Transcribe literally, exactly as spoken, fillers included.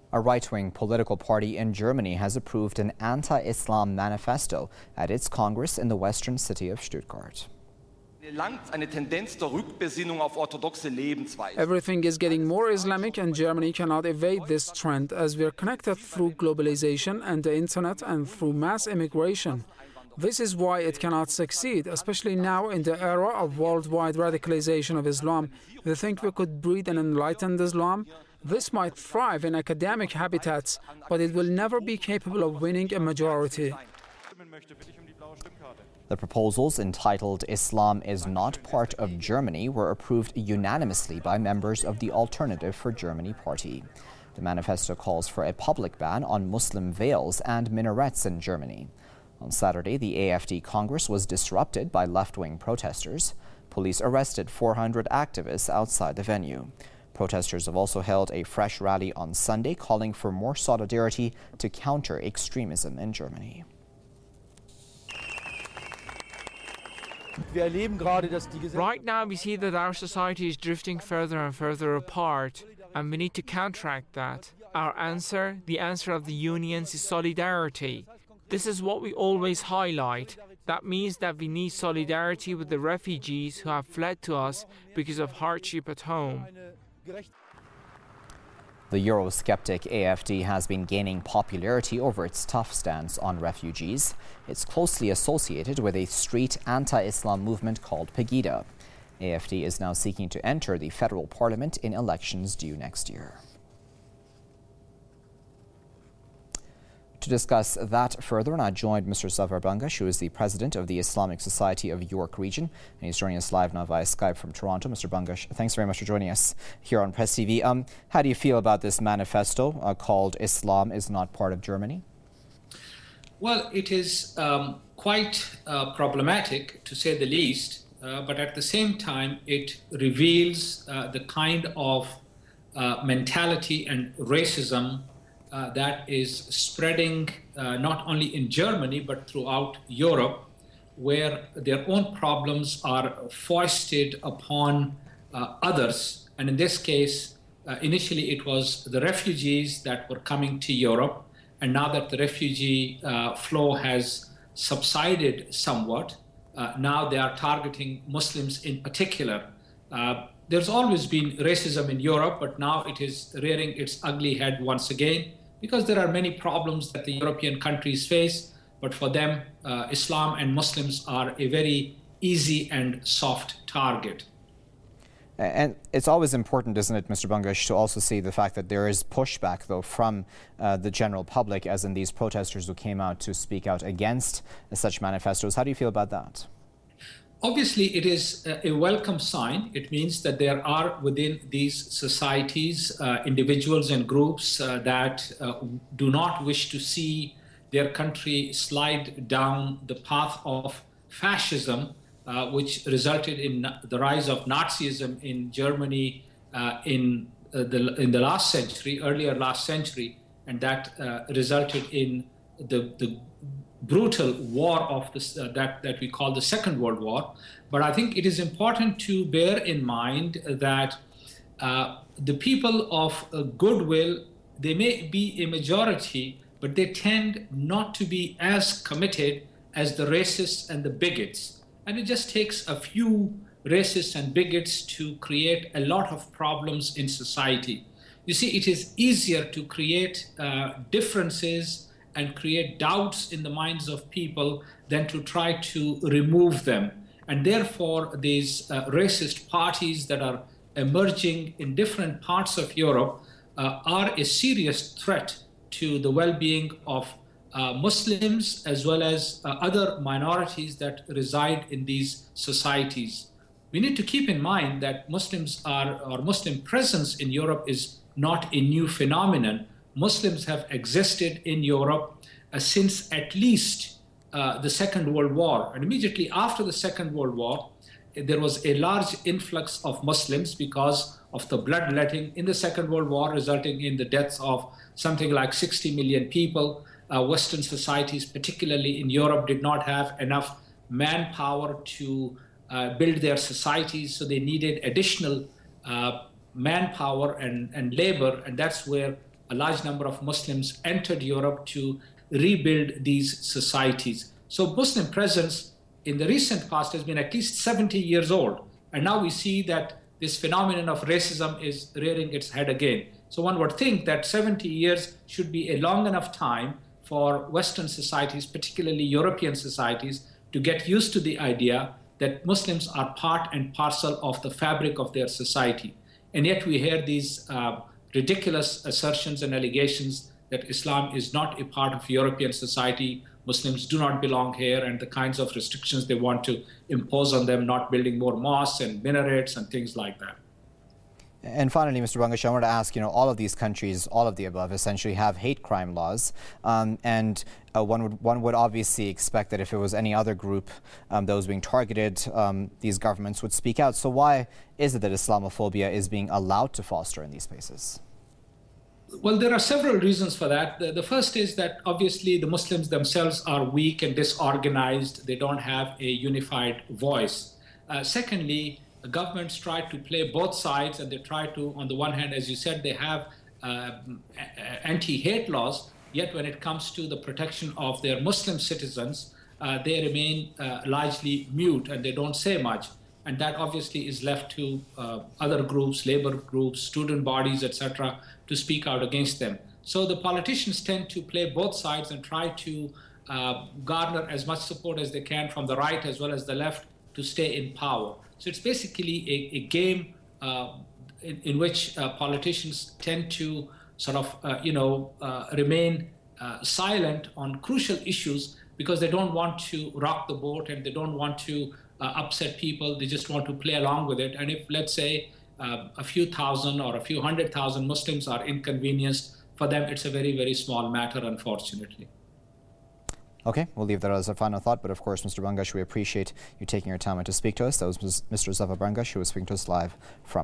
A right-wing political party in Germany has approved an anti-Islam manifesto at its Congress in the western city of Stuttgart. Everything is getting more Islamic, and Germany cannot evade this trend as we are connected through globalization and the internet and through mass immigration. This is why it cannot succeed, especially now in the era of worldwide radicalization of Islam. We think we could breed an enlightened Islam. This might thrive in academic habitats, but it will never be capable of winning a majority. The proposals, entitled "Islam is not part of Germany," were approved unanimously by members of the Alternative for Germany party. The manifesto calls for a public ban on Muslim veils and minarets in Germany. On Saturday, the A F D Congress was disrupted by left-wing protesters. Police arrested four hundred activists outside the venue. Protesters have also held a fresh rally on Sunday calling for more solidarity to counter extremism in Germany. Right now we see that our society is drifting further and further apart, and we need to counteract that. Our answer, the answer of the unions, is solidarity. This is what we always highlight. That means that we need solidarity with the refugees who have fled to us because of hardship at home. The Eurosceptic A F D has been gaining popularity over its tough stance on refugees. It's closely associated with a street anti-Islam movement called Pegida. A F D is now seeking to enter the federal parliament in elections due next year. To discuss that further, and I joined Mister Zafar Bangash, who is the president of the Islamic Society of York Region, and he's joining us live now via Skype from Toronto. Mister Bangash, thanks very much for joining us here on Press T V. Um, how do you feel about this manifesto uh, called "Islam is not part of Germany"? Well, it is um, quite uh, problematic, to say the least, uh, but at the same time, it reveals uh, the kind of uh, mentality and racism Uh, that is spreading uh, not only in Germany but throughout Europe, where their own problems are foisted upon uh, others. And in this case, uh, initially it was the refugees that were coming to Europe, and now that the refugee uh, flow has subsided somewhat, uh, now they are targeting Muslims in particular. Uh, There's always been racism in Europe, but now it is rearing its ugly head once again, because there are many problems that the European countries face, but for them, uh, Islam and Muslims are a very easy and soft target. And it's always important, isn't it, Mister Bangash, to also see the fact that there is pushback, though, from uh, the general public, as in these protesters who came out to speak out against uh, such manifestos. How do you feel about that? Obviously, it is a welcome sign. It means that there are within these societies uh, individuals and groups uh, that uh, do not wish to see their country slide down the path of fascism, uh, which resulted in the rise of Nazism in Germany uh, in, uh, the, in the last century, earlier last century, and that uh, resulted in the, the brutal war of this, uh, that, that we call the Second World War. But I think it is important to bear in mind that uh, the people of uh, goodwill, they may be a majority, but they tend not to be as committed as the racists and the bigots. And it just takes a few racists and bigots to create a lot of problems in society. You see, it is easier to create uh, differences and create doubts in the minds of people than to try to remove them. And therefore, these uh, racist parties that are emerging in different parts of Europe uh, are a serious threat to the well-being of uh, Muslims as well as uh, other minorities that reside in these societies. We need to keep in mind that Muslims are, or Muslim presence in Europe is not a new phenomenon. Muslims have existed in Europe uh, since at least uh, the Second World War. And immediately after the Second World War, there was a large influx of Muslims because of the bloodletting in the Second World War, resulting in the deaths of something like sixty million people. Uh, Western societies, particularly in Europe, did not have enough manpower to uh, build their societies, so they needed additional uh, manpower and, and labor, and that's where a large number of Muslims entered Europe to rebuild these societies. So Muslim presence in the recent past has been at least seventy years old. And now we see that this phenomenon of racism is rearing its head again. So one would think that seventy years should be a long enough time for Western societies, particularly European societies, to get used to the idea that Muslims are part and parcel of the fabric of their society. And yet we hear these uh, ridiculous assertions and allegations that Islam is not a part of European society, Muslims do not belong here, and the kinds of restrictions they want to impose on them, not building more mosques and minarets and things like that. And finally, Mister Bangash, I wanted to ask, you know, all of these countries, all of the above, essentially have hate crime laws. Um, and uh, one would one would obviously expect that if it was any other group um, that was being targeted, um, these governments would speak out. So why is it that Islamophobia is being allowed to foster in these spaces? Well, there are several reasons for that. The, the first is that obviously the Muslims themselves are weak and disorganized. They don't have a unified voice. Uh, secondly, governments try to play both sides, and they try to, on the one hand, as you said, they have uh, anti-hate laws, yet when it comes to the protection of their Muslim citizens, uh, they remain uh, largely mute and they don't say much. And that obviously is left to uh, other groups, labor groups, student bodies, et cetera, to speak out against them. So the politicians tend to play both sides and try to uh, garner as much support as they can from the right as well as the left to stay in power. So it's basically a, a game uh, in, in which uh, politicians tend to sort of, uh, you know, uh, remain uh, silent on crucial issues because they don't want to rock the boat and they don't want to uh, upset people. They just want to play along with it. And if, let's say, uh, a few thousand or a few hundred thousand Muslims are inconvenienced, for them it's a very, very small matter, unfortunately. Okay, we'll leave that as a final thought. But of course, Mister Bangash, we appreciate you taking your time to speak to us. That was Mister Zafar Bangash, who was speaking to us live from